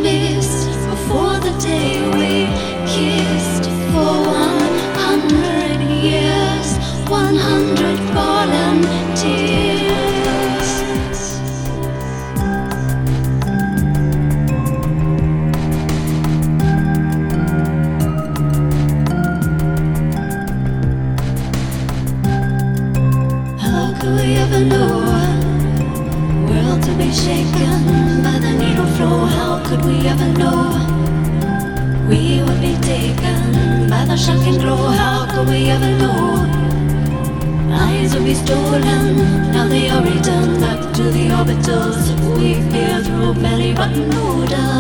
mist before the day we kissed. For 100 years, 100 fallen tears. How could we ever know world to be shaken by the needle flow? How could we ever know we would be taken by the shocking glow? How could we ever know eyes would be stolen? Now they are returned back to the orbitals we fear through belly button odor.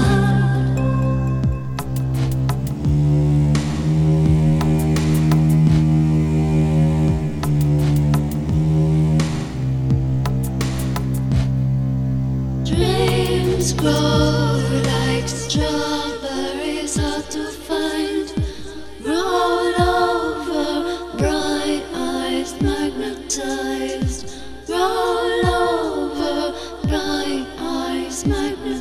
Dreams grow like strawberries, hard to find. Roll over, bright eyes magnetized. Roll over, bright eyes magnetized.